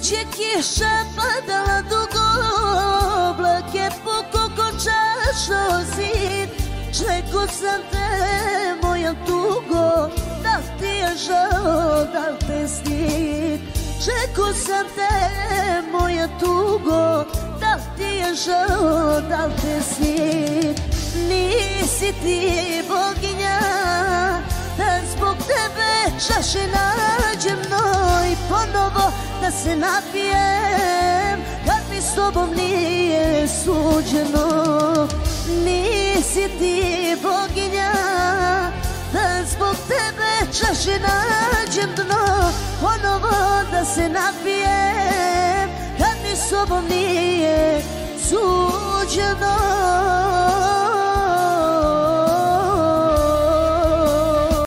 Sinoć je kiša padala dugo, oblake puko ko čašo zid. Čekao sam te, moja tugo, da li ti je žao, da li te stid? Čekao sam te, moja tugo, da li ti je žao, da li te stid? Nisi ti boginja, da zbog tebe čaše nađem noj ponovo da se napijem, kad mi s tobom nije suđeno. Nisi ti boginja, da zbog tebe čaše nađem dno, ponovo da se napijem, kad mi s tobom nije suđeno.